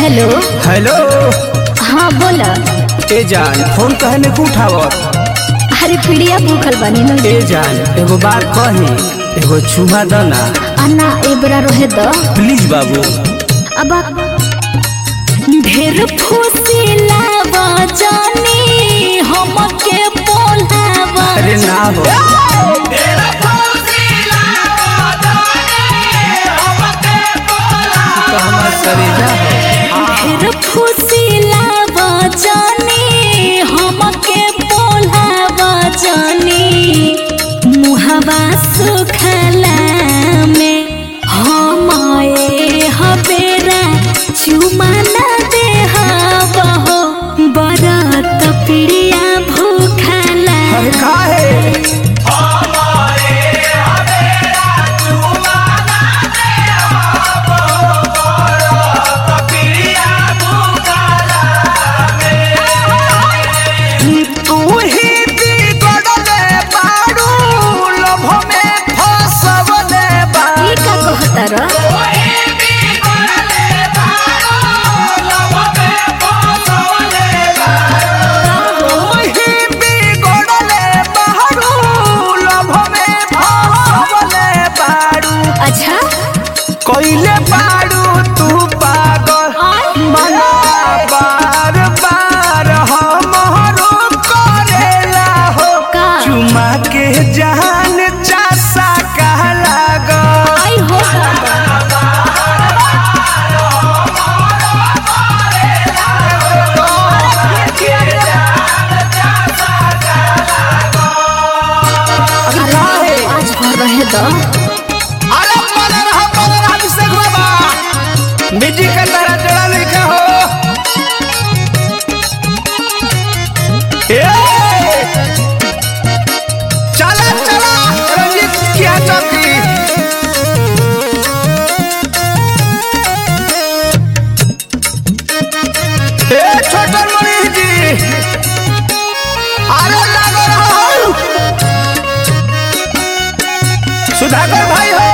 Hello hello. हाँ बोला। ए जान फोन कहने को उठावत। अरे पीड़िया भूखल बनी न। ए जान एगो बात कही, एगो छुमा द ना। अन्ना एबरा रहे द प्लीज बाबू। अब ढेर फुसिला बजानी हमके बोलावा। अरे ना हो। तो हमार करेजा हो। ढेर फुसिला बजानी हमके बोलावा जानी मुहवा सुखला में हमाए हबेरा चुमाना दे हो बरत पीड़िया भूखला। अरे काहे? अच्छा कोइले पाड़ू तू पागल मना बार बार हमरो करेला हो का? चुमा के जान चासा का लागा। आई हो आज भर रहे दो। अरे बना अभिषेक बाबा बिजी का तारा जड़ा लिखा हो। चला चला रंजीत क्या चाहती। छोटा मनीष जी अरे लागो रहो। सुधाकर भाई हो।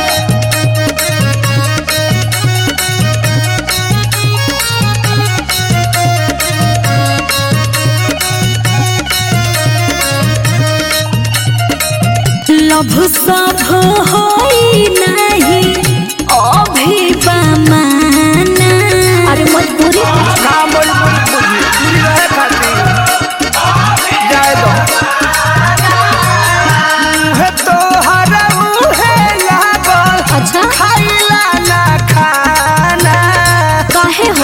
लभ सब होई नहीं अभी बमाना। अरे मजबूरी काम पूरी रहे खाती जाए दो। है तो हरऊ है लागल। अच्छा खाइला ना खाना काहे हो?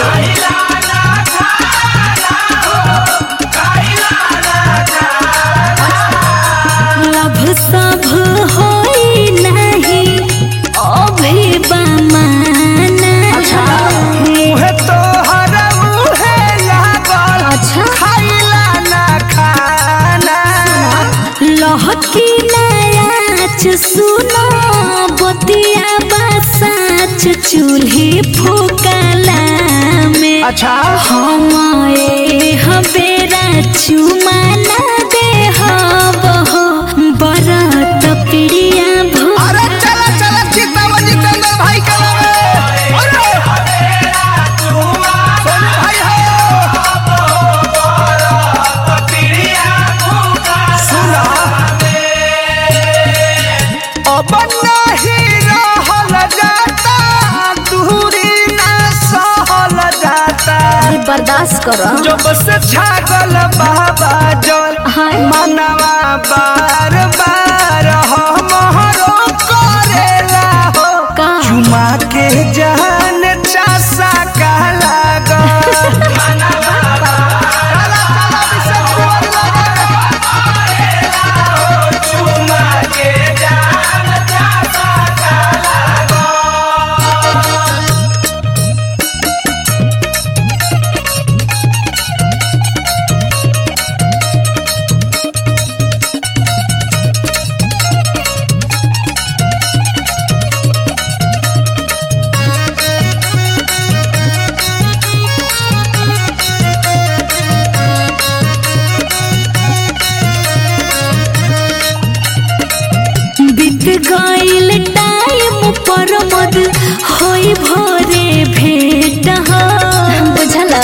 लभ सब होई नहीं अभी बमाना। है तो हरऊ है लागल। अच्छा खाइला ना खाना लहकी नाच सुनो बतिया बसाच चूल्ही फूकला में। अच्छा हमारे हबेरा चुमाना दे हो बरत पीड़िया भू। अरे चला चला चितावा जितेंद्र भाई के लगे। अरे सोनू भाई हो। सुना अब नहीं रहल जाता दूरी ना सहल जाता। बर्दाश्त करो। जब से छागल बाबा जल हाय। मनवा बार बार हमरो करेला हो का? चुमा के जान चासा का लागा। गइल टाइम पर मद होई भोरे भेट हो। बुझाला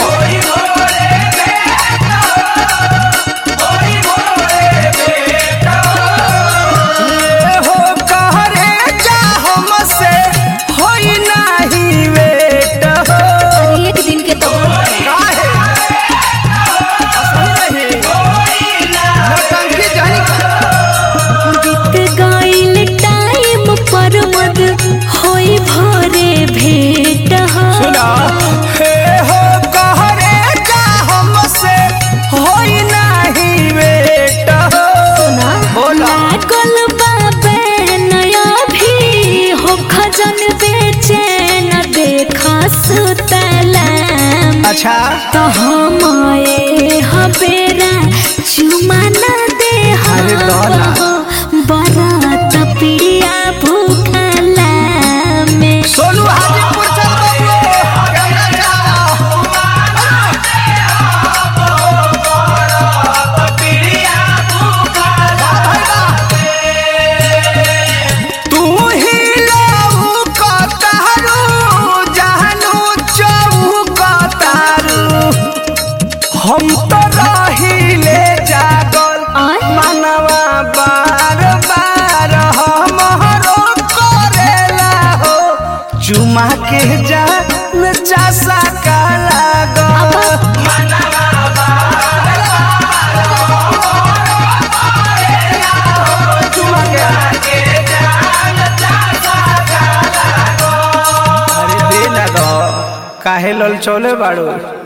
ए हो कहरे जा हमसे होई नाही वेट हो अरे एक दिन के तो काहे असली नहीं नौटंकी जानी बीत गइल टाइम पर मद होई भोरे भेट हो सुना हे हो कहरे जा हमसे होई नाही वेट हो सुना बोला। लागल बाबे नया भी हो खजन बेचैन देखा सुतला अच्छा तो हमारे हबेरा चुमा न दे अरे लौला। बरात पिड़िया भूखला में सोनू हाजीपुर चल बबलू गंगा जाओ तू ही लाऊ कतारू जहनु चौकतारू हम तो रहिले जागल आय? मनवा बार बार हमरो करेला हो चुमा के जान चासा का लागो चुमा के अरे दे ना दो काहे लल चले बाड़ू